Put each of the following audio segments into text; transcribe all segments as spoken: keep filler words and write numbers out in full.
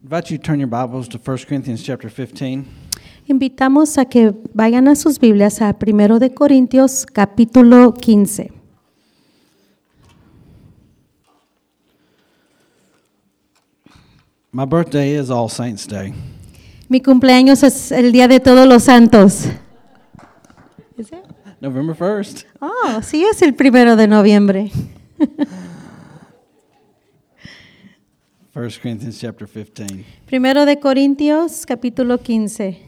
invite you to turn your Bibles to First Corinthians chapter fifteen. Invitamos a que vayan a sus Biblias a Primero de Corintios capítulo quince. My birthday is All Saints Day. Mi cumpleaños es el Día de Todos los Santos. ¿Es it? November first. Oh, sí, es el primero de noviembre. First Corinthians chapter fifteen. Primero de Corintios capítulo quince.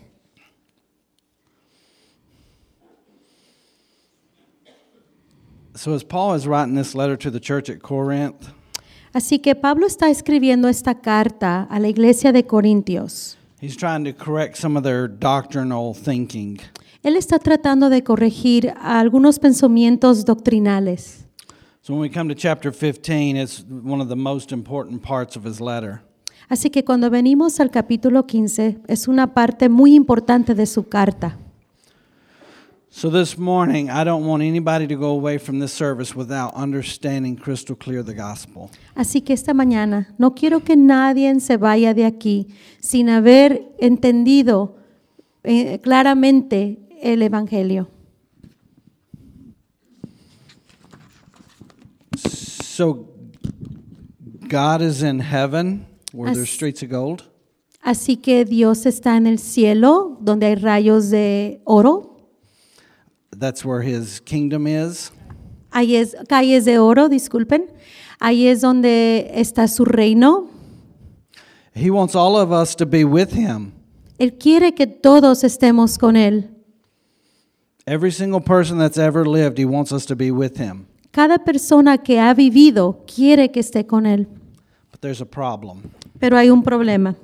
So as Paul is writing this letter to the church at Corinth, Así que Pablo está escribiendo esta carta a la iglesia de Corintios. he's trying to correct some of their doctrinal thinking. Él está tratando de corregir algunos pensamientos doctrinales. So when we come to chapter fifteen, it's one of the most important parts of his letter. Así que cuando venimos al capítulo quince, es una parte muy importante de su carta. So this morning, I don't want anybody to go away from this service without understanding crystal clear the gospel. Así que esta mañana no quiero que nadie se vaya de aquí sin haber entendido eh, claramente el evangelio. So God is in heaven where As- there's streets of gold. Así que Dios está en el cielo, donde hay rayos de oro. That's where his kingdom is. Ahí es calles de oro, disculpen. Ahí es donde está su reino. He wants all of us to be with him. Él quiere que todos estemos con él. Every single person that's ever lived, he wants us to be with him. Cada persona que ha vivido quiere que esté con él. But there's a problem. Pero hay un problema.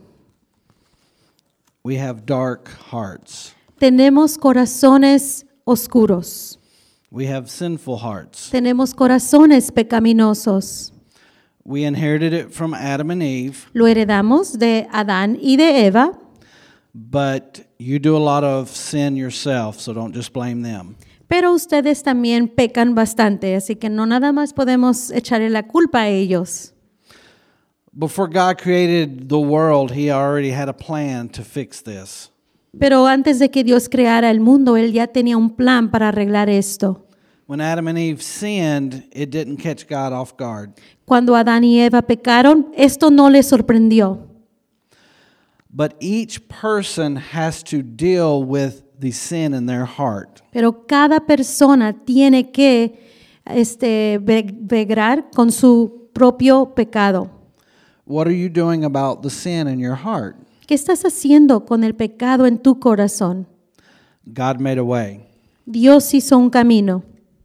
We have dark hearts. Tenemos corazones oscuros. We have sinful hearts. Tenemos corazones pecaminosos. We inherited it from Adam and Eve, Lo heredamos de Adán y de Eva, but you do a lot of sin yourself, so don't just blame them. pero ustedes también pecan bastante, así que no nada más podemos echarle la culpa a ellos. Before God created the world, he already had a plan to fix this. Pero antes de que Dios creara el mundo, Él ya tenía un plan para arreglar esto. When Adam and Eve sinned, it didn't catch God off guard. Cuando Adán y Eva pecaron, esto no les sorprendió. But each person has to deal with the sin in their heart. Pero cada persona tiene que este, ve- velar con su propio pecado. What are you doing about the sin in your heart? ¿Qué estás haciendo con el pecado en tu corazón? God made a way. Dios hizo un camino.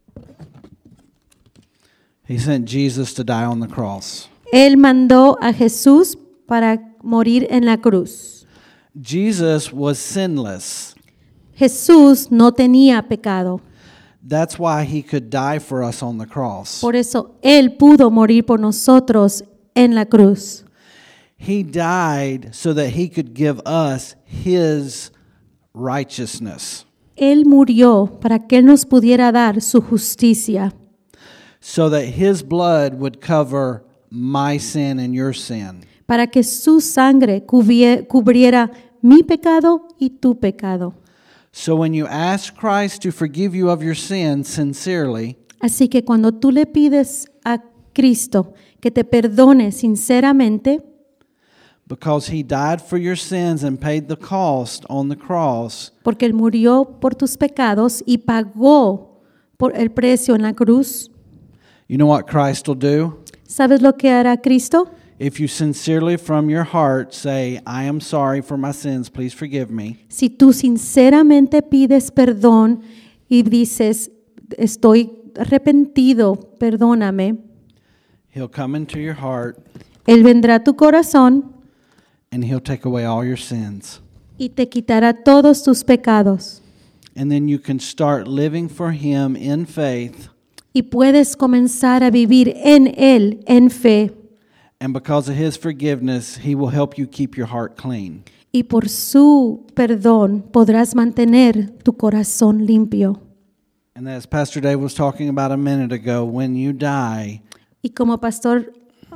He sent Jesus to die on the cross. Él mandó a Jesús para morir en la cruz. Jesus was sinless. Jesús no tenía pecado. That's why he could die for us on the cross. Por eso Él pudo morir por nosotros en la cruz. He died so that he could give us his righteousness, Él murió para que Él nos pudiera dar su justicia, so that his blood would cover my sin and your sin. para que su sangre cubie- cubriera mi pecado y tu pecado. So when you ask Christ to forgive you of your sins sincerely, Así que cuando tú le pides a Cristo que te perdone sinceramente, because he died for your sins and paid the cost on the cross, porque Él murió por tus pecados y pagó por el precio en la cruz, you know what Christ will do? ¿sabes lo que hará Cristo? If you sincerely from your heart say, I am sorry for my sins, please forgive me, Si tú sinceramente pides perdón y dices, estoy arrepentido, perdóname, he'll come into your heart Él vendrá a tu corazón and he'll take away all your sins. y te quitará todos tus pecados. And then you can start living for him in faith. Y puedes comenzar a vivir en Él, en fe. And because of his forgiveness, he will help you keep your heart clean. Y por su perdón podrás mantener tu corazón limpio. And as Pastor Dave was talking about a minute ago, when you die, Y como Pastor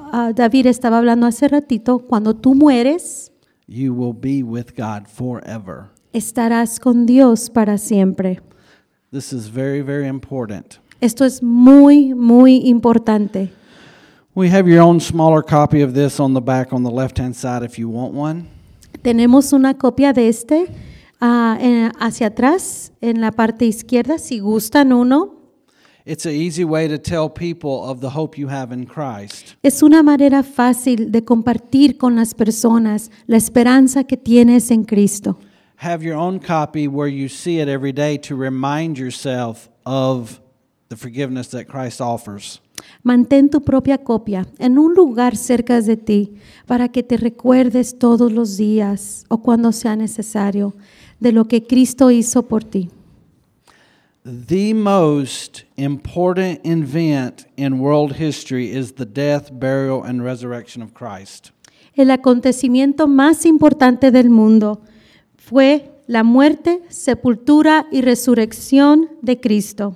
ah, David estaba hablando hace ratito, cuando tú mueres, you will be with God forever. estarás con Dios para siempre. This is very, very important. Esto es muy, muy importante. We have your own smaller copy of this on the back on the left-hand side if you want one. Tenemos una copia de este ah, en- hacia atrás, en la parte izquierda, si gustan uno. It's an easy way to tell people of the hope you have in Christ. Es una manera fácil de compartir con las personas la esperanza que tienes en Cristo. Have your own copy where you see it every day to remind yourself of the forgiveness that Christ offers. Mantén tu propia copia en un lugar cerca de ti para que te recuerdes todos los días o cuando sea necesario de lo que Cristo hizo por ti. The most important event in world history is the death, burial, and resurrection of Christ. El acontecimiento más importante del mundo fue la muerte, sepultura y resurrección de Cristo.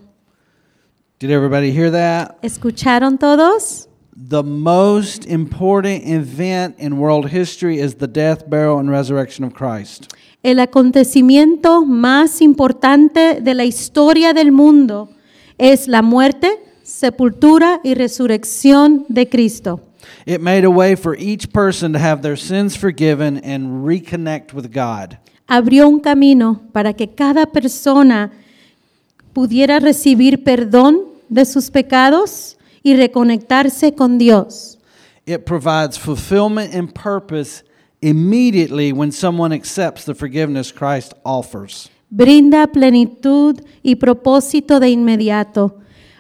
Did everybody hear that? ¿Escucharon todos? The most important event in world history is the death, burial, and resurrection of Christ. El acontecimiento más importante de la historia del mundo es la muerte, sepultura y resurrección de Cristo. It made a way for each person to have their sins forgiven and reconnect with God. Abrió un camino para que cada persona pudiera recibir perdón de sus pecados y reconectarse con Dios. It provides fulfillment and purpose immediately when someone accepts the forgiveness Christ offers. Brinda plenitud y propósito de inmediato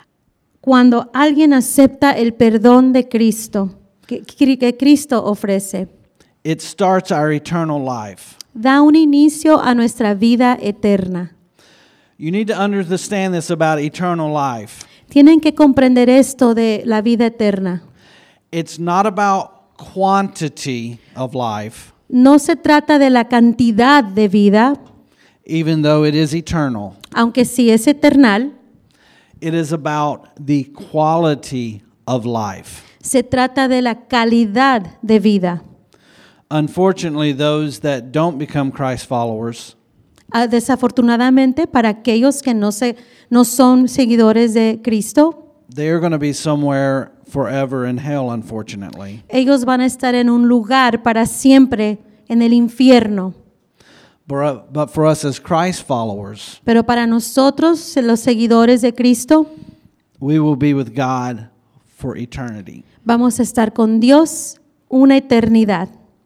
cuando alguien acepta el perdón de Cristo, que, que Cristo ofrece. It starts our eternal life. Da un inicio a nuestra vida eterna. You need to understand this about eternal life. Tienen que comprender esto de la vida eterna. It's not about quantity of life, No se trata de la cantidad de vida, even though it is eternal. aunque sí es eternal. It is about the quality of life. Se trata de la calidad de vida. Unfortunately, those that don't become Christ followers, Ah, Desafortunadamente, para aquellos que no, se, no son seguidores de Cristo, they are going to be somewhere forever in hell, unfortunately. ellos van a estar en un lugar para siempre en el infierno. But, but for us as Christ followers, Pero para nosotros, los seguidores de Cristo, we will be with God for eternity. vamos a estar con Dios una eternidad.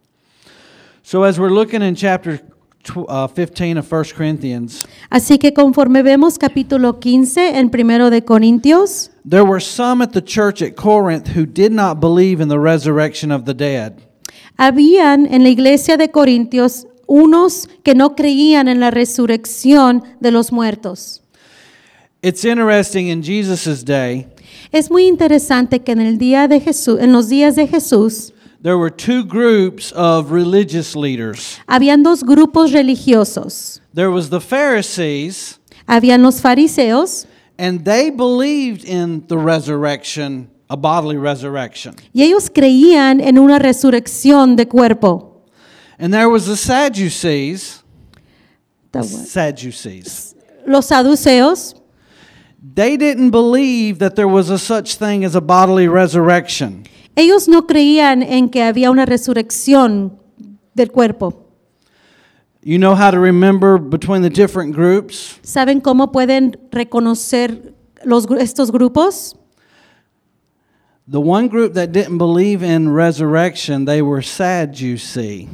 So as we're looking in chapter tw- uh, fifteen of First Corinthians, Así que conforme vemos capítulo quince en primero de Corintios, there were some at the church at Corinth who did not believe in the resurrection of the dead. habían en la iglesia de Corintios unos que no creían en la resurrección de los muertos. It's interesting in Jesus' day, Es muy interesante que en el día de Jesús, en los días de Jesús, there were two groups of religious leaders. habían dos grupos religiosos. There was the Pharisees, Habían los fariseos and they believed in the resurrection, a bodily resurrection. y ellos creían en una resurrección de cuerpo. And there was the Sadducees, The what? Sadducees. Los saduceos, They didn't believe that there was a such thing as a bodily resurrection. ellos no creían en que había una resurrección del cuerpo. You know how to remember between the different groups? ¿Saben cómo pueden reconocer los, gru- estos grupos? The one group that didn't believe in resurrection, they were Sadducee.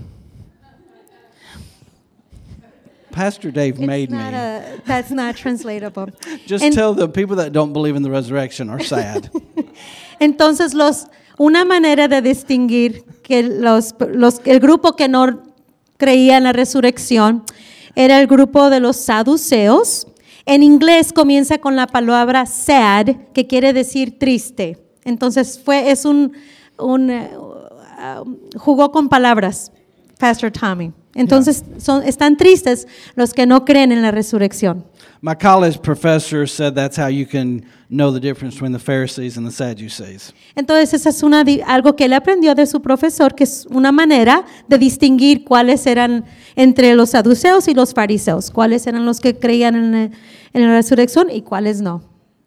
Pastor Dave made me. a, that's not translatable. Just En- tell the people that don't believe in the resurrection are sad. Entonces, los, una manera de distinguir que los, los, el grupo que no creía en la resurrección era el grupo de los saduceos. En inglés comienza con la palabra sad, que quiere decir triste. Entonces, fue, es un, un uh, um, jugó con palabras, Pastor Tommy. Entonces son, están tristes los que no creen en la resurrección. My college professor said that's how you can know the difference between the Pharisees and the Sadducees. Entonces esa es una, di- algo que él aprendió de su profesor, que es una manera de distinguir cuáles eran entre los saduceos y los fariseos, cuáles eran los que creían en, la- en la resurrección y cuáles no.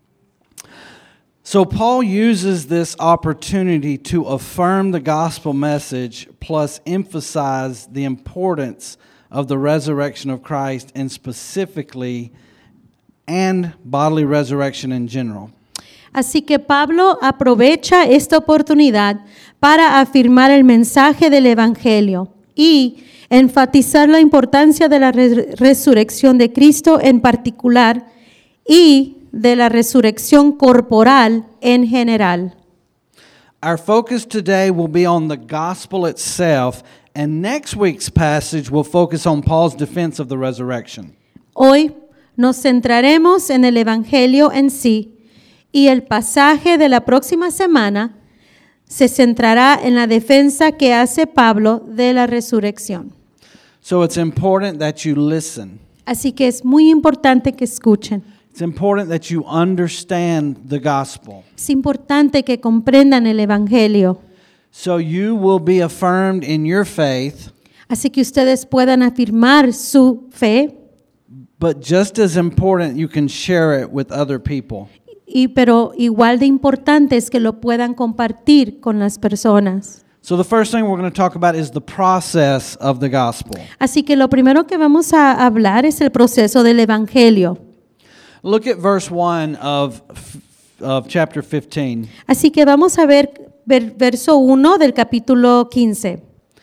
So Paul uses this opportunity to affirm the gospel message plus emphasize the importance of the resurrection of Christ and specifically and bodily resurrection in general. Así que Pablo aprovecha esta oportunidad para afirmar el mensaje del Evangelio y enfatizar la importancia de la re- resurrección de Cristo en particular y de la resurrección corporal en general. Our focus today will be on the gospel itself, and next week's passage will focus on Paul's defense of the resurrection. Hoy nos centraremos en el Evangelio en sí y el pasaje de la próxima semana se centrará en la defensa que hace Pablo de la resurrección. So it's important that you listen. Así que es muy importante que escuchen. It's important that you understand the gospel. Es importante que comprendan el Evangelio. So you will be affirmed in your faith, Así que ustedes puedan afirmar su fe, but just as important, you can share it with other people. y, pero igual de importante es que lo puedan compartir con las personas. So the first thing we're going to talk about is the process of the gospel. Así que lo primero que vamos a hablar es el proceso del Evangelio. Look at verse one of, of chapter fifteen. Así que vamos a ver, ver verso uno del capítulo quince.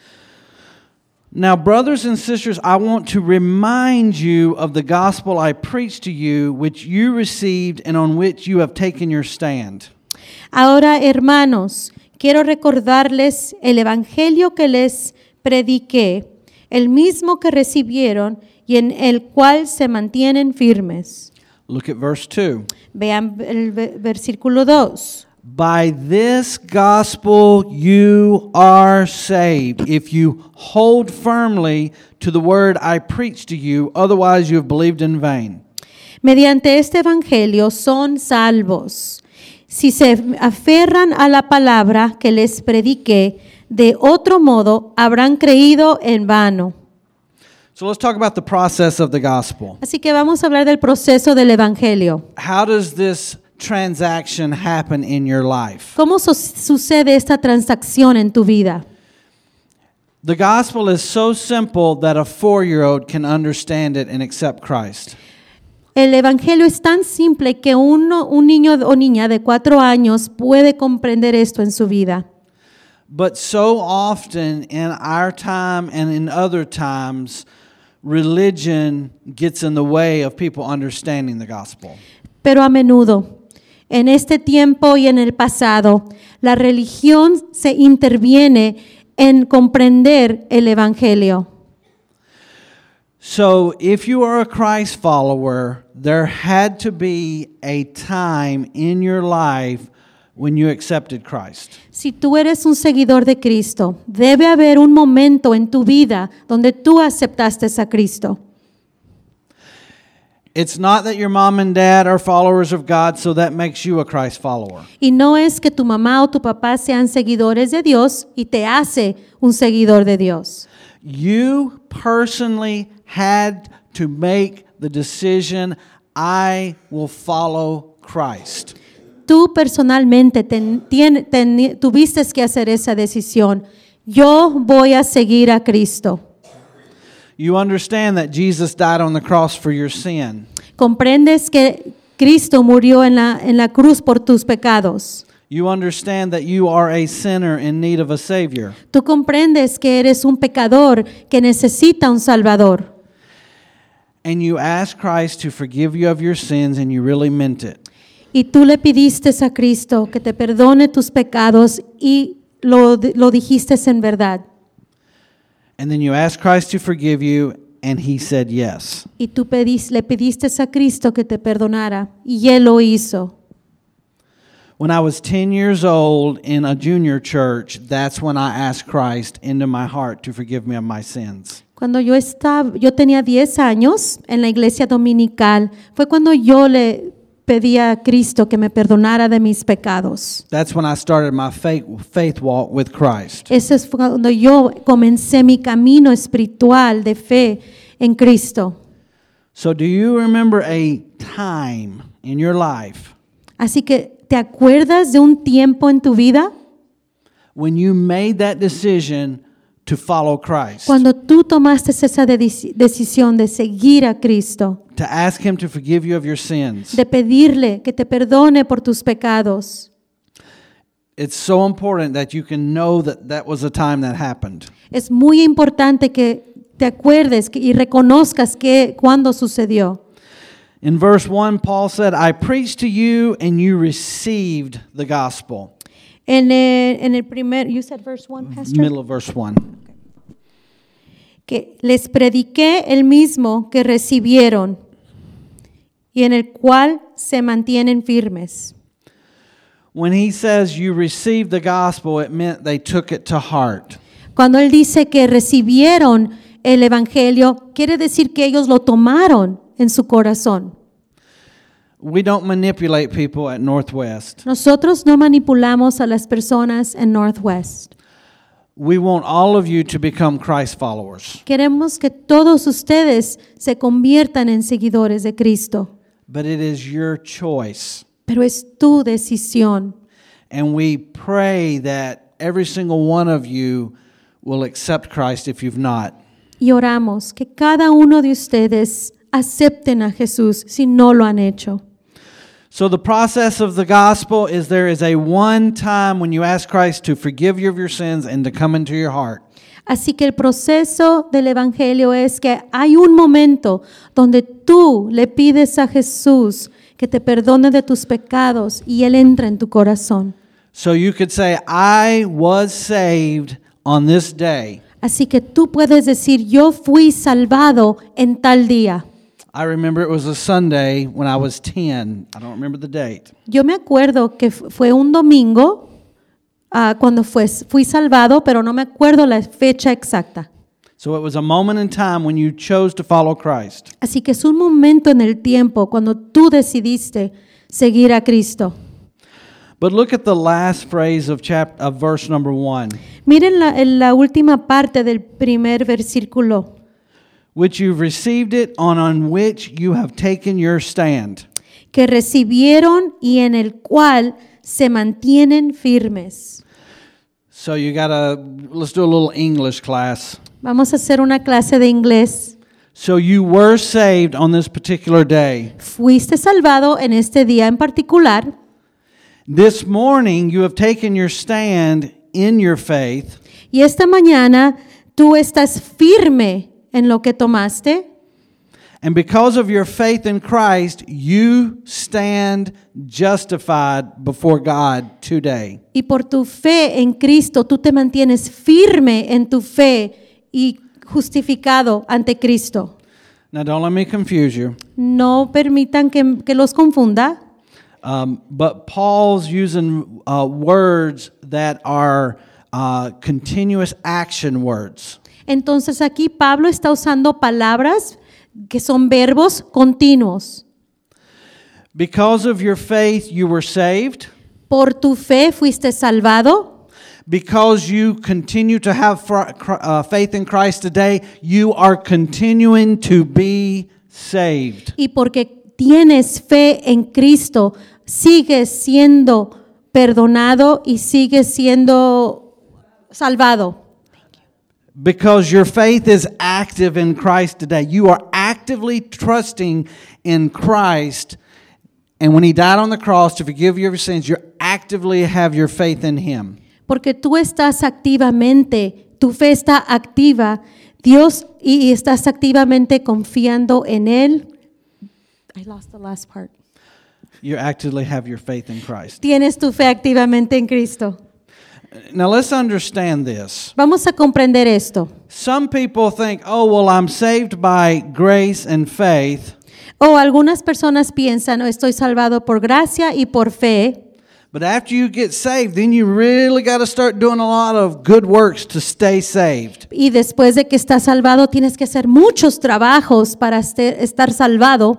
Now, brothers and sisters, I want to remind you of the gospel I preached to you, which you received and on which you have taken your stand. Ahora, hermanos, quiero recordarles el Evangelio que les prediqué, el mismo que recibieron y en el cual se mantienen firmes. Look at verse two. Vean el ve- versículo dos. By this gospel you are saved, if you hold firmly to the word I preached to you, otherwise you have believed in vain. Mediante este Evangelio son salvos, si se aferran a la palabra que les prediqué, de otro modo habrán creído en vano. So let's talk about the process of the gospel. Así que vamos a hablar del proceso del Evangelio. How does this transaction happen in your life? ¿Cómo su- sucede esta transacción en tu vida? The gospel is so simple that a four-year-old can understand it and accept Christ. El Evangelio es tan simple que uno, un niño o niña de cuatro años puede comprender esto en su vida. But so often in our time and in other times, religion gets in the way of people understanding the gospel. Pero a menudo, en este tiempo y en el pasado, la religión se interviene en comprender el Evangelio. So if you are a Christ follower, there had to be a time in your life when you accepted Christ. Si tú eres un seguidor de Cristo, debe haber un momento en tu vida donde tú aceptaste a Cristo. It's not that your mom and dad are followers of God, so that makes you a Christ follower. Y no es que tu mamá o tu papá sean seguidores de Dios y te hace un seguidor de Dios. You personally had to make the decision, I will follow Christ. Tú personalmente ten- tien- ten- tuviste que hacer esa decisión. Yo voy a seguir a Cristo. You understand that Jesus died on the cross for your sin. Comprendes que Cristo murió en la, en la cruz por tus pecados. You understand that you are a sinner in need of a Savior. Tú comprendes que eres un pecador que necesita un Salvador. And you ask Christ to forgive you of your sins, and you really meant it. Y tú le pidiste a Cristo que te perdone tus pecados y lo, lo dijiste en verdad. And then you ask Christ to forgive you, and He said yes. Y tú pedis- le pediste a Cristo que te perdonara y Él lo hizo. When I was ten years old in a junior church, that's when I asked Christ into my heart to forgive me of my sins. Cuando yo estaba, yo tenía diez años en la iglesia dominical, fue cuando yo le pedí a Cristo que me perdonara de mis pecados. That's when I started my faith, faith walk with Christ. Ese es cuando yo comencé mi camino espiritual de fe en Cristo. So do you remember a time in your life Así que, ¿te acuerdas de un tiempo en tu vida when you made that decision to follow Christ? cuando tú tomaste esa de- decisión de seguir a Cristo, To ask Him to forgive you of your sins? de pedirle que te perdone por tus pecados? It's so important that you can know that that was a time that happened. Es muy importante que te acuerdes que- y reconozcas que cuando sucedió. In verse one, Paul said, I preached to you and you received the gospel. En el, en el primer, you said verse one, Pastor? Middle of verse one. Que les prediqué el mismo que recibieron y en el cual se mantienen firmes. When he says you received the gospel, it meant they took it to heart. Cuando él dice que recibieron el evangelio, quiere decir que ellos lo tomaron en su corazón. We don't manipulate people at Northwest. Nosotros no manipulamos a las personas en Northwest. We want all of you to become Christ followers. Queremos que todos ustedes se conviertan en seguidores de Cristo, But it is your choice. pero es tu decisión. And we pray that every single one of you will accept Christ if you've not. Y oramos que cada uno de ustedes acepten a Jesús si no lo han hecho. So the process of the gospel is there is a one time when you ask Christ to forgive you of your sins and to come into your heart. Así que el proceso del evangelio es que hay un momento donde tú le pides a Jesús que te perdone de tus pecados y él entra en tu corazón. So you could say, I was saved on this day. Así que tú puedes decir, yo fui salvado en tal día. I remember it was a Sunday when I was ten. I don't remember the date. Yo me acuerdo que fu- fue un domingo ah, cuando fue, fui salvado, pero no me acuerdo la fecha exacta. So it was a moment in time when you chose to follow Christ. Así que es un momento en el tiempo cuando tú decidiste seguir a Cristo. But look at the last phrase of chap- of verse number one. Miren la, en la última parte del primer versículo. Which you've received it, on, on which you have taken your stand. Que recibieron y en el cual se mantienen firmes. So you gotta, let's do a little English class. Vamos a hacer una clase de inglés. So you were saved on this particular day. Fuiste salvado en este día en particular. This morning you have taken your stand in your faith, Y esta mañana tú estás firme en lo que tomaste. and because of your faith in Christ, you stand justified before God today. Y por tu fe en Cristo, tú te mantienes firme en tu fe y justificado ante Cristo. Now don't let me confuse you, No permitan que, que los confunda, um, but Paul's using uh, words that are uh, continuous action words. entonces aquí Pablo está usando palabras que son verbos continuos. Because of your faith, you were saved. Por tu fe fuiste salvado. Because you continue to have fr- cr- uh, faith in Christ today, you are continuing to be saved. Y porque tienes fe en Cristo, sigues siendo perdonado y sigues siendo salvado. Because your faith is active in Christ today. You are actively trusting in Christ. And when He died on the cross to forgive you of your sins, you actively have your faith in Him. Porque tú estás activamente, tu fe está activa, Dios, y, y estás activamente confiando en Él. I lost the last part. You actively have your faith in Christ. Tienes tu fe activamente en Cristo. Now let's understand this. Vamos a comprender esto. Some people think, oh, well, I'm saved by grace and faith. O algunas personas piensan, oh, estoy salvado por gracia y por fe, But after you get saved, then you really got to start doing a lot of good works to stay saved. Y después de que estás salvado, tienes que hacer muchos trabajos para este- estar salvado.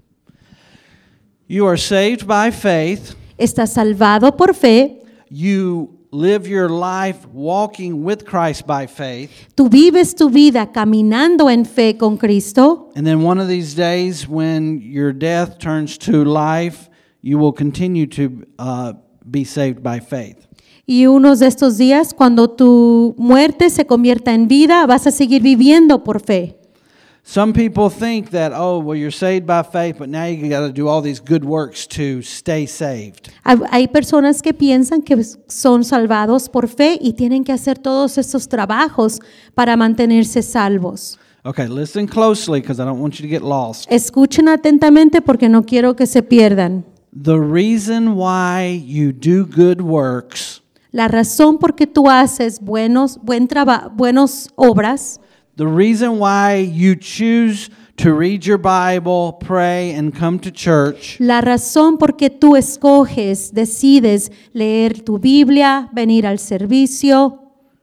You are saved by faith. Estás salvado por fe. You live your life walking with Christ by faith. Tú vives tu vida caminando en fe con Cristo. And then one of these days when your death turns to life, you will continue to uh, be saved by faith. Y unos de estos días, cuando tu muerte se convierta en vida, vas a seguir viviendo por fe. Some people think that, oh, well, you're saved by faith, but now you got to do all these good works to stay saved. Hay hay personas que piensan que son salvados por fe y tienen que hacer todos estos trabajos para mantenerse salvos. Okay, listen closely because I don't want you to get lost. Escuchen atentamente porque no quiero que se pierdan. The reason why you do good works, La razón por qué tú haces buenos, buen traba- buenos obras, the reason why you choose to read your Bible, pray, and come to church la razón por qué tú escoges, decides leer tu Biblia, venir al servicio,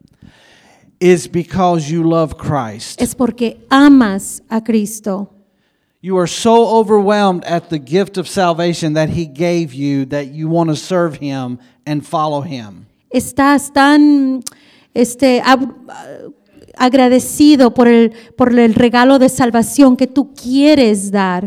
is because you love Christ. es porque amas a Cristo. You are so overwhelmed at the gift of salvation that He gave you that you want to serve Him and follow Him. Estás tan este, ab- agradecido por el, por el regalo de salvación que tú quieres dar.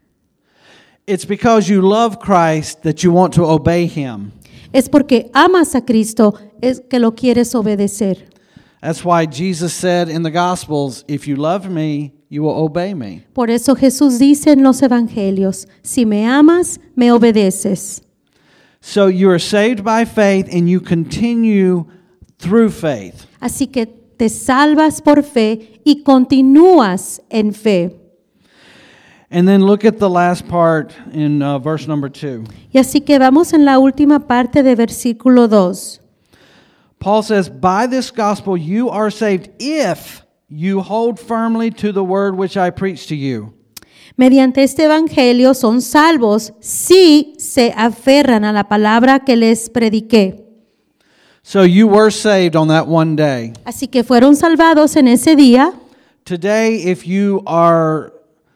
It's because you love Christ that you want to obey Him. Es porque amas a Cristo es que lo quieres obedecer. That's why Jesus said in the Gospels, if you love me, you will obey me. Por eso Jesús dice en los evangelios, si me amas, me obedeces. So you are saved by faith and you continue through faith. Así que te salvas por fe y continúas en fe. And then look at the last part in uh, verse number two. Y así que vamos en la última parte de versículo dos. Paul says, by this gospel you are saved if you hold firmly to the word which I preached to you. Mediante este evangelio son salvos si se aferran a la palabra que les prediqué. So you were saved on that one day. Así que fueron salvados en ese día. Today, if you are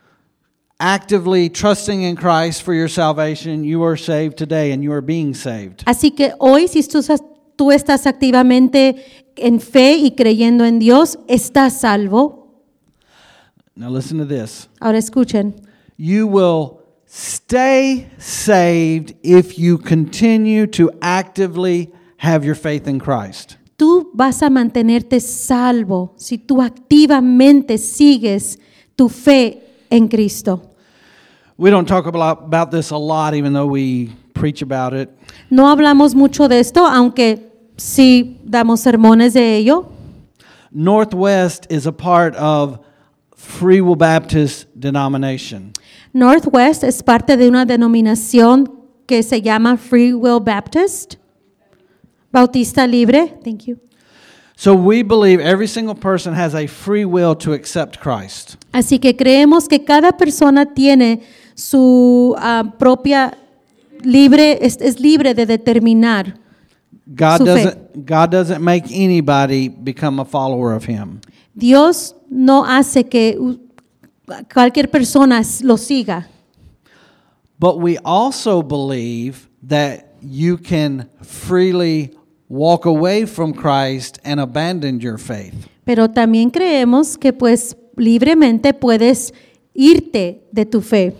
actively trusting in Christ for your salvation, you are saved today and you are being saved. Así que hoy, si tú, tú estás activamente en fe y creyendo en Dios, estás salvo. Now listen to this. Ahora escuchen. You will stay saved if you continue to actively have your faith in Christ. Tú vas a mantenerte salvo si tú activamente sigues tu fe en Cristo. We don't talk about, about this a lot, even though we preach about it. No hablamos mucho de esto, aunque sí damos sermones de ello. Northwest is a part of Free Will Baptist denomination. Northwest es parte de una denominación que se llama Free Will Baptist, Bautista Libre. Thank you. So we believe every single person has a free will to accept Christ. Así que creemos que cada persona tiene su ah, propia libre, es, es libre de determinar God su fe. doesn't, God doesn't make anybody become a follower of Him. Dios no hace que uh, cualquier persona lo siga. But we also believe that you can freely walk away from Christ and abandon your faith. Pero también creemos que pues libremente puedes irte de tu fe.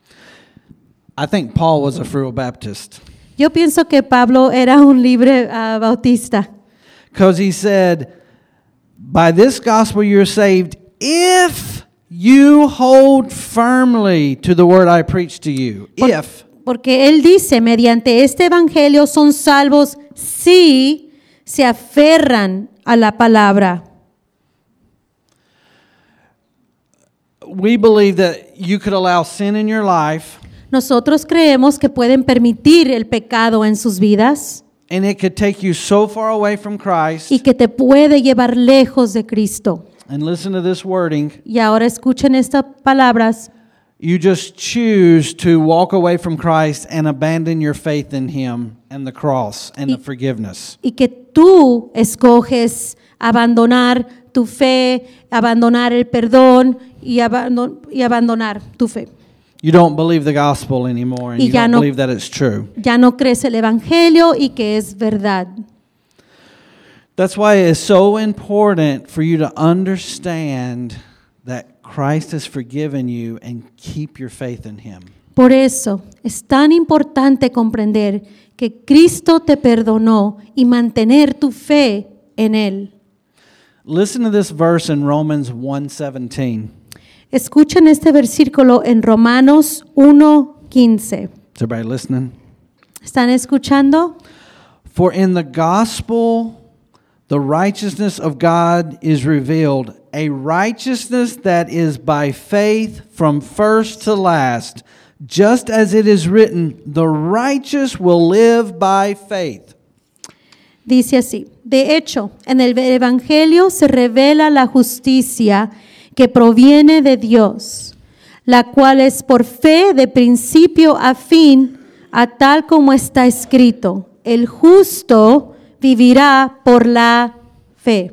I think Paul was a Free Will Baptist Yo pienso que Pablo era un libre uh, bautista. because he said, by this gospel you're saved if you hold firmly to the word I preached to you. Por- If. Porque él dice, mediante este evangelio son salvos si se aferran a la palabra. We believe that you could allow sin in your life Nosotros creemos que pueden permitir el pecado en sus vidas and it could take you so far away from Christ. y que te puede llevar lejos de Cristo. And listen to this wording. Y ahora escuchen estas palabras. you just choose to walk away from Christ and abandon your faith in Him and the cross and the forgiveness. Y que tú escoges abandonar tu fe, abandonar el perdón y, abandon- y abandonar tu fe. You don't believe the gospel anymore, and Y you ya don't no- believe that it's true. Ya no crees el evangelio y que es verdad. That's why it's so important for you to understand that Christ has forgiven you and keep your faith in Him. Por eso es tan importante comprender que Cristo te perdonó y mantener tu fe en Él. Listen to this verse in Romans one seventeen. Escuchen este versículo en Romanos uno quince. Is everybody listening? ¿Están escuchando? For in the gospel the righteousness of God is revealed, a righteousness that is by faith from first to last, just as it is written, the righteous will live by faith. Dice así: de hecho, en el Evangelio se revela la justicia que proviene de Dios, la cual es por fe de principio a fin, a tal como está escrito: el justo vivirá por la fe.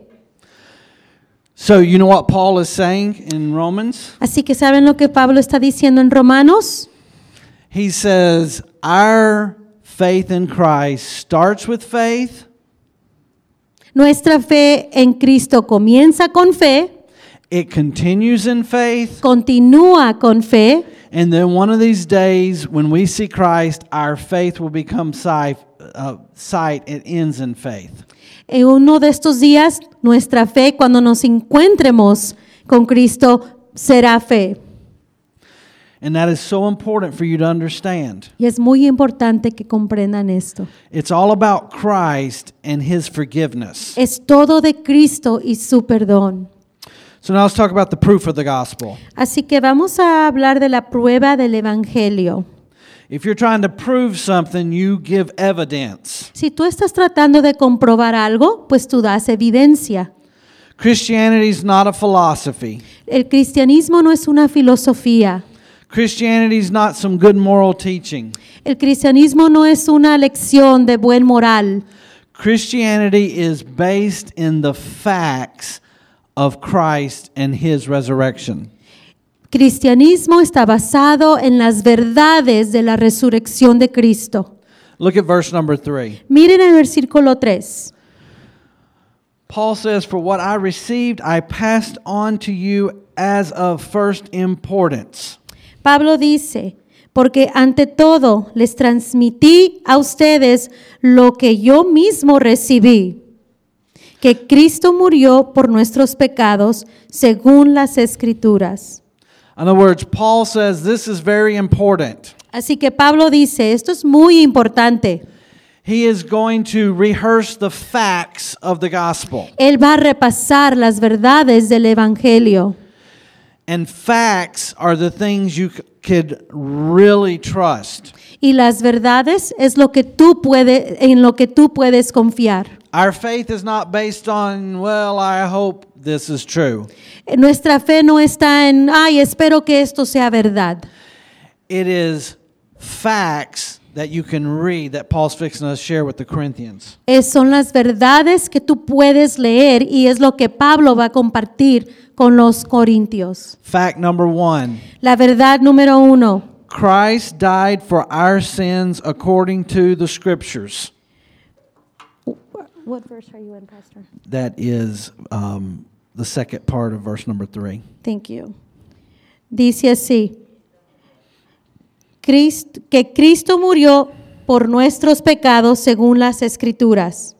So you know what Paul is saying in Romans? Así que ¿saben lo que Pablo está diciendo en Romanos? He says our faith in Christ starts with faith, Nuestra fe en Cristo comienza con fe, it continues in faith, continúa con fe, and then one of these days when we see Christ, our faith will become sight, uh, sight it ends in faith. en uno de estos días nuestra fe, cuando nos encuentremos con Cristo, será fe. And that is so important for you to understand. Y es muy importante que comprendan esto. It's all about Christ and His forgiveness. Es todo de Cristo y su perdón. So now let's talk about the proof of the gospel. Así que vamos a hablar de la prueba del Evangelio. If you're trying to prove something, you give evidence. Si tú estás tratando de comprobar algo, pues tú das evidencia. Christianity is not a philosophy. El cristianismo no es una filosofía. Christianity is not some good moral teaching. El cristianismo no es una lección de buen moral. Christianity is based in the facts of Christ and His resurrection. Cristianismo está basado en las verdades de la resurrección de Cristo. Look at verse number three. Miren el versículo tres. Paul says, "For what I received, I passed on to you as of first importance." Pablo dice: porque ante todo les transmití a ustedes lo que yo mismo recibí, que Cristo murió por nuestros pecados según las Escrituras. In other words, Paul says this is very important. Así que Pablo dice, esto es muy importante. He is going to rehearse the facts of the gospel. Él va a repasar las verdades del Evangelio. And facts are the things you c- could really trust. Y las verdades es lo que tú puedes, en lo que tú puedes confiar. Our faith is not based on, well, I hope this is true. Nuestra fe no está en, ay, espero que esto sea verdad. It is facts that you can read that Paul's fixing to share with the Corinthians. Es, son las verdades que tú puedes leer y es lo que Pablo va a compartir con los corintios. Fact number one, La verdad número uno. Christ died for our sins according to the scriptures. What verse are you in, Pastor? That is um, the second part of verse number three. Thank you. Dice así: Cristo, que Cristo murió por nuestros pecados según las Escrituras.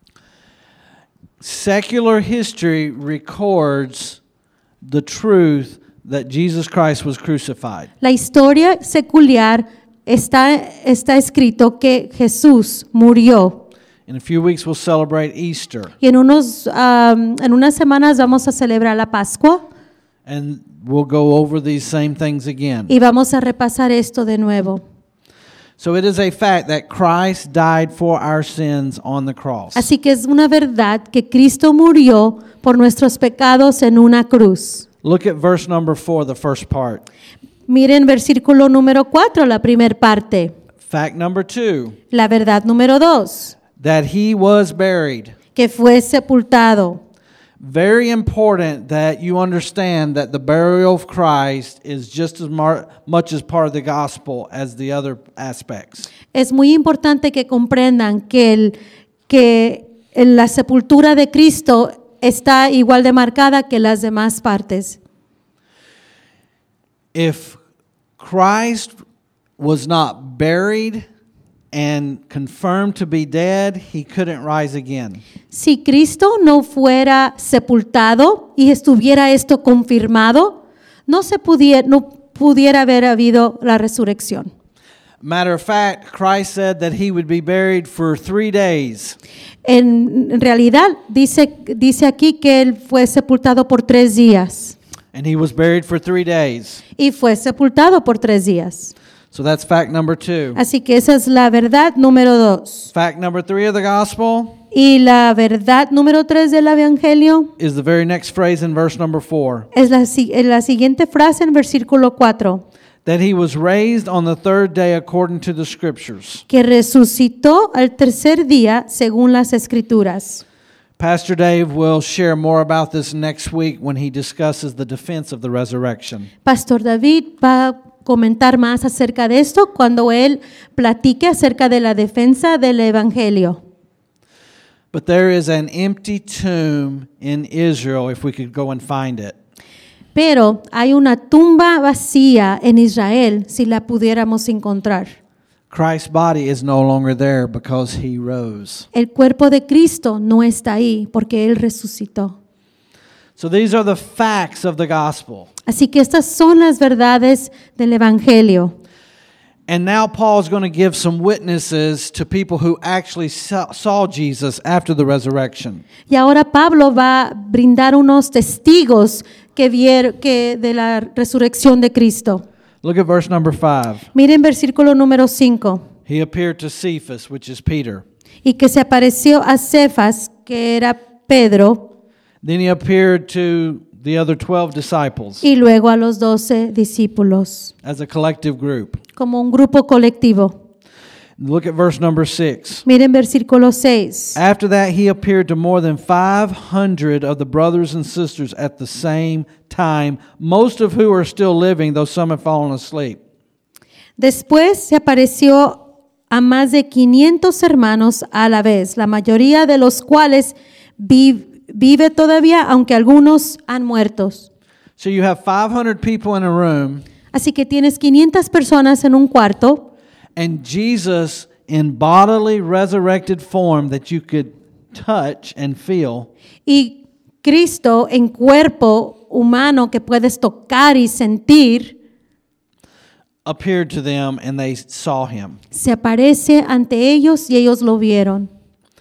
Secular history records the truth that Jesus Christ was crucified. La historia secular está, está escrito que Jesús murió. In a few weeks we'll celebrate Easter, Y en, unos, um, en unas semanas vamos a celebrar la Pascua and we'll go over these same things again. y vamos a repasar esto de nuevo. So it is a fact that Christ died for our sins on the cross. Así que es una verdad que Cristo murió por nuestros pecados en una cruz. Look at verse number four, the first part. Miren versículo número cuatro, la primera parte. Fact number two, La verdad número dos, that he was buried. que fue sepultado. Very important that you understand that the burial of Christ is just as mar- much as part of the gospel as the other aspects. Es muy importante que comprendan que, el, que la sepultura de Cristo está igual de marcada que las demás partes. If Christ was not buried and confirmed to be dead, he couldn't rise again. Si Cristo no fuera sepultado y estuviera esto confirmado, no se pudiera, no pudiera haber habido la resurrección. Matter of fact, Christ said that he would be buried for three days. En, en realidad dice, dice aquí que él fue sepultado por tres días And he was buried for three days. y fue sepultado por tres días. So that's fact number two. Así que esa es la verdad número dos. Fact number three of the gospel Y la verdad número tres del Evangelio is the very next phrase in verse number four. es la, si- es la siguiente frase en versículo cuatro, That he was raised on the third day according to the scriptures. que resucitó al tercer día según las Escrituras. Pastor Dave will share more about this next week when he discusses the defense of the resurrection. Pastor David va a comentar más acerca de esto cuando él platique acerca de la defensa del Evangelio. But there is an empty tomb in Israel if we could go and find it. Pero hay una tumba vacía en Israel si la pudiéramos encontrar. Christ's body is no longer there because he rose. El cuerpo de Cristo no está ahí porque Él resucitó. So these are the facts of the gospel. Así que estas son las verdades del Evangelio. And now Paul is going to give some witnesses to people who actually saw saw Jesus after the resurrection. Y ahora Pablo va a brindar unos testigos que vieron que de la resurrección de Cristo. Look at verse number five. Miren versículo número cinco. He appeared to Cephas, which is Peter. Y que se apareció a Cefas, que era Pedro, Then he appeared to the other twelve disciples y luego a los doce discípulos, as a collective group. como un grupo colectivo. Look at verse number six. Miren versículo seis. After that, he appeared to more than five hundred of the brothers and sisters at the same time, most of who are still living, though some have fallen asleep. Después se apareció a más de quinientos hermanos a la vez, la mayoría de los cuales vi- vive todavía, aunque algunos han muerto. So you have five hundred people in a room, Así que tienes quinientas personas en un cuarto and Jesus in bodily resurrected form that you could touch and feel y Cristo en cuerpo humano que puedes tocar y sentir, appeared to them, and they saw him. se aparece ante ellos y ellos lo vieron.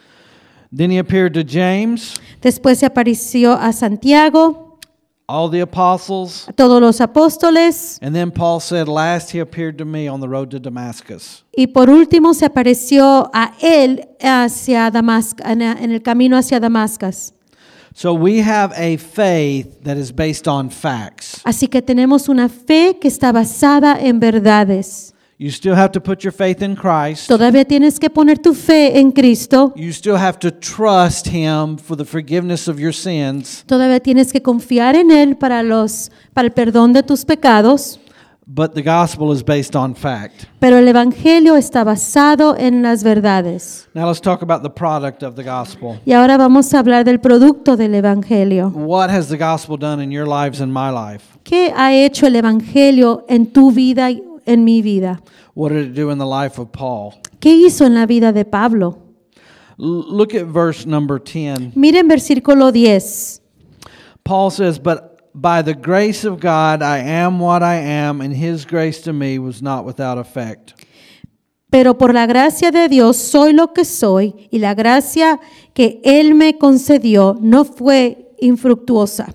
Then he appeared to James, Después se apareció a Santiago, all the apostles, a todos los apóstoles and then Paul said, last he appeared to me on the road to Damascus. y por último se apareció a él hacia Damasco, en en el camino hacia Damascus. So we have a faith that is based on facts. Así que tenemos una fe que está basada en verdades. You still have to put your faith in Christ. Todavía tienes que poner tu fe en Cristo. You still have to trust him for the forgiveness of your sins. Todavía tienes que confiar en él para los para el perdón de tus pecados. But the gospel is based on fact. Pero el evangelio está basado en las verdades. Now let's talk about the product of the gospel. Y ahora vamos a hablar del producto del evangelio. What has the gospel done in your lives and my life? ¿Qué ha hecho el evangelio en tu vida y en mi vida? What did it do in the life of Paul? ¿Qué hizo en la vida de Pablo? L- look at verse number ten. Miren versículo diez. Paul says, "But by the grace of God I am what I am, and his grace to me was not without effect." Pero por la gracia de Dios soy lo que soy, y la gracia que Él me concedió no fue infructuosa.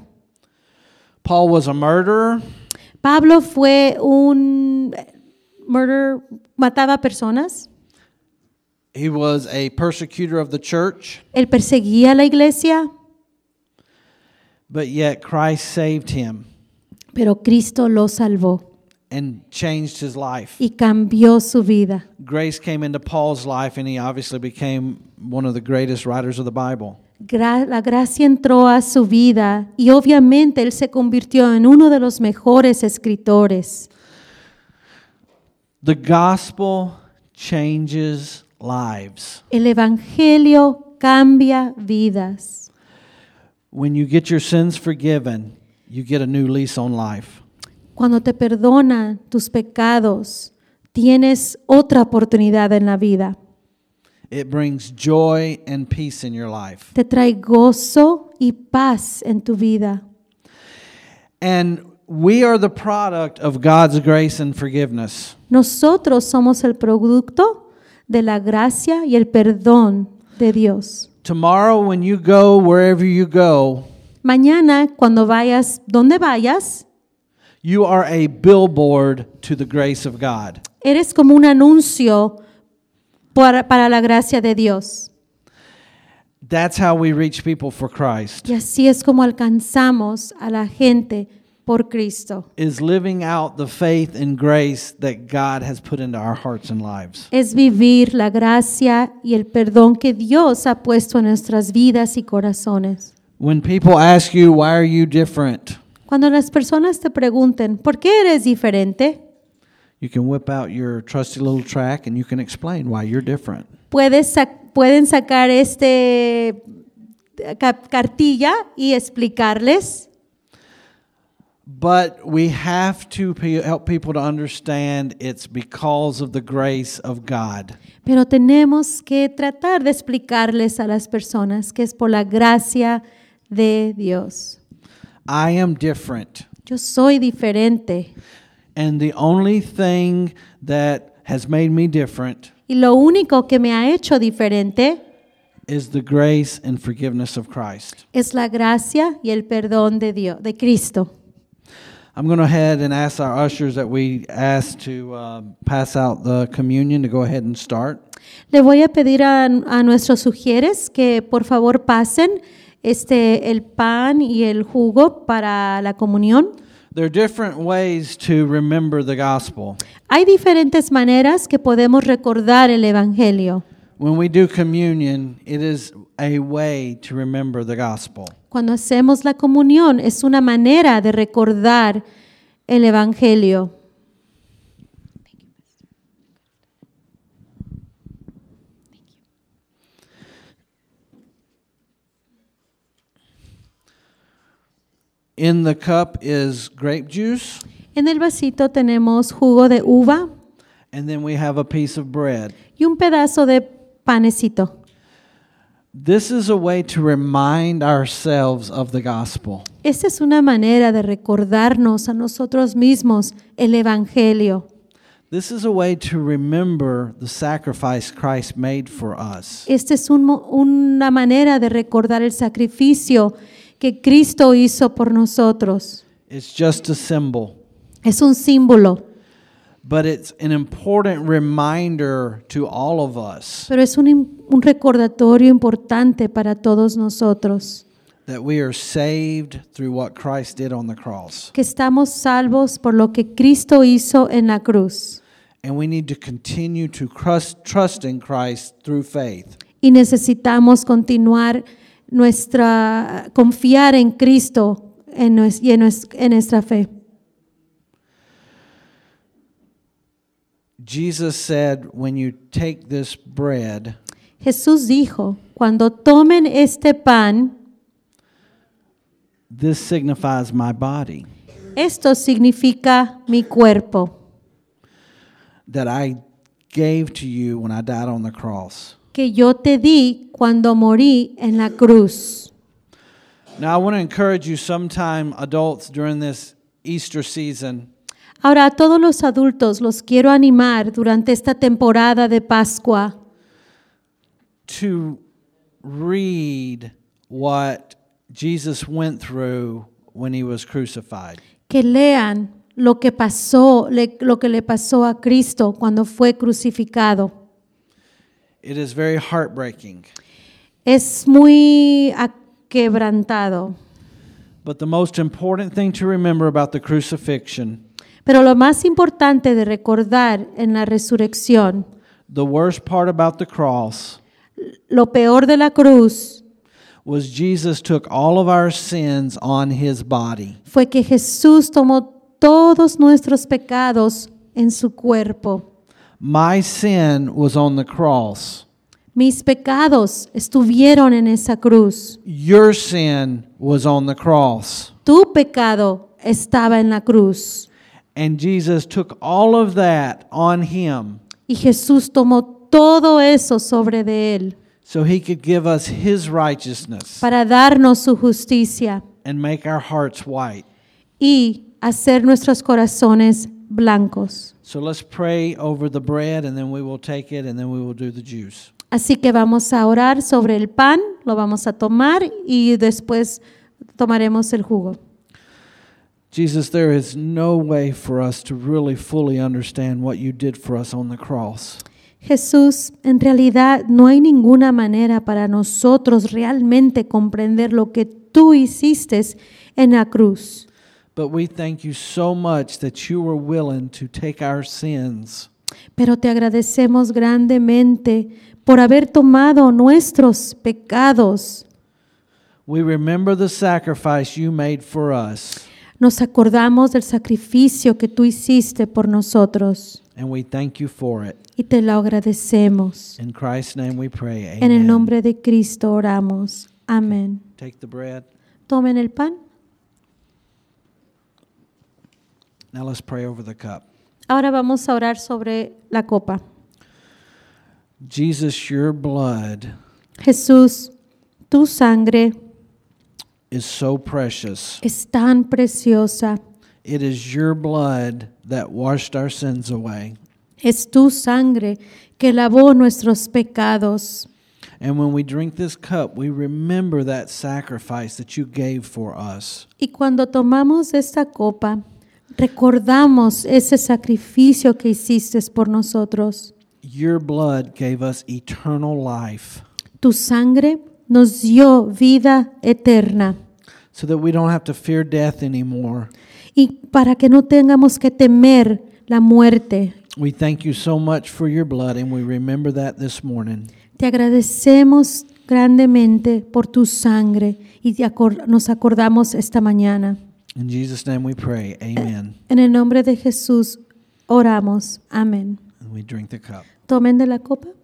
Paul was a murderer. Pablo fue un murder, mataba personas. He was a persecutor of the church, Él perseguía a la iglesia, but yet Christ saved him. pero Cristo lo salvó. and changed his life. y cambió su vida. Grace came into Paul's life, and he obviously became one of the greatest writers of the Bible. Gra- la gracia entró a su vida y obviamente él se convirtió en uno de los mejores escritores. The gospel changes lives. El evangelio cambia vidas. When you get your sins forgiven, you get a new lease on life. Cuando te perdona tus pecados, tienes otra oportunidad en la vida. It brings joy and peace in your life. Te trae gozo y paz en tu vida. And we are the product of God's grace and forgiveness. Nosotros somos el producto de la gracia y el perdón de Dios. Tomorrow, when you go wherever you go, Mañana, cuando vayas, donde vayas, you are a billboard to the grace of God. eres como un anuncio para, para la gracia de Dios. That's how we reach people for Christ, Y así es como alcanzamos a la gente por Cristo. is living out the faith and grace that God has put into our hearts and lives. Es vivir la gracia y el perdón que Dios ha puesto en nuestras vidas y corazones. When people ask you, why are you different? Cuando las personas te pregunten, ¿por qué eres diferente? You can whip out your trusty little track and you can explain why you're different. Puedes sac- pueden sacar este ca- cartilla y explicarles, But we have to pe- help people to understand it's because of the grace of God. pero tenemos que tratar de explicarles a las personas que es por la gracia de Dios. I am different. Yo soy diferente And the only thing that has made me different y lo único que me ha hecho diferente is the grace and forgiveness of Christ. es la gracia y el perdón de Dios, de Cristo. I'm going to head and ask our ushers that we ask to uh, pass out the communion to go ahead and start. Le voy a pedir a, a nuestros sugieres que por favor pasen este el pan y el jugo para la comunión. There are different ways to remember the gospel. Hay diferentes maneras que podemos recordar el evangelio. When we do communion, it is a way to remember the gospel. Cuando hacemos la comunión es una manera de recordar el evangelio. In the cup is grape juice, En el vasito tenemos jugo de uva and then we have a piece of bread. y un pedazo de panecito. This is a way to remind ourselves of the gospel. Esta es una manera de recordarnos a nosotros mismos el evangelio. This is a way to remember the sacrifice Christ made for us. Esta es un mo- una manera de recordar el sacrificio que Cristo hizo por nosotros. It's just a symbol, Es un símbolo, but it's an important reminder to all of us pero es un, im- un recordatorio importante para todos nosotros, that we are saved through what Christ did on the cross. que estamos salvos por lo que Cristo hizo en la cruz. And we need to continue to trust, trust in Christ through faith. Y necesitamos continuar nuestra, confiar en Cristo en nues- y en, nues- en nuestra fe. Jesus said, when you take this bread, Jesús dijo, cuando tomen este pan, this signifies my body esto significa mi cuerpo, that I gave to you when I died on the cross. que yo te di cuando morí en la cruz. Now, I want to encourage you sometime, adults, during this Easter season, Ahora a todos los adultos los quiero animar durante esta temporada de Pascua to read what Jesus went through when he was crucified. que lean lo que pasó, le- lo que le pasó a Cristo cuando fue crucificado. It is very heartbreaking. Es muy aquebrantado, But the most important thing to remember about the crucifixion Pero lo más importante de recordar en la resurrección, the worst part about the cross lo peor de la cruz, was Jesus took all of our sins on his body. fue que Jesús tomó todos nuestros pecados en su cuerpo. My sin was on the cross. Mis pecados estuvieron en esa cruz. Your sin was on the cross. Tu pecado estaba en la cruz. And Jesus took all of that on him Y Jesús tomó todo eso sobre de él so he could give us his righteousness para darnos su justicia and make our hearts white. y hacer nuestros corazones blancos. So let's pray over the bread and then we will take it and then we will do the juice. Así que vamos a orar sobre el pan, lo vamos a tomar y después tomaremos el jugo. Jesus, there is no way for us to really fully understand what you did for us on the cross. Jesús, en realidad no hay ninguna manera para nosotros realmente comprender lo que tú hiciste en la cruz. But we thank you so much that you were willing to take our sins Pero te agradecemos grandemente por haber tomado nuestros pecados. We remember the sacrifice you made for us, Nos acordamos del sacrificio que tú hiciste por nosotros and we thank you for it. y te lo agradecemos. In Christ's name we pray. Amen. En el nombre de Cristo oramos. Amén. Take the bread. Tomen el pan. Now let's pray over the cup. Ahora vamos a orar sobre la copa. Jesus, your blood Jesús, tu sangre is so precious. es tan preciosa. It is your blood that washed our sins away. Es tu sangre que lavó nuestros pecados. And when we drink this cup, we remember that sacrifice that you gave for us. Y cuando tomamos esta copa, recordamos ese sacrificio que hiciste por nosotros. Your blood gave us eternal life Tu sangre nos dio vida eterna. so that we don't have to fear death anymore. Y para que no tengamos que temer la muerte. We thank you so much for your blood, and we remember that this morning. Te agradecemos grandemente por tu sangre y te acor- nos acordamos esta mañana. In Jesus' name we pray. Amen. En el nombre de Jesús oramos. Amén. And we drink the cup. Tomen de la copa.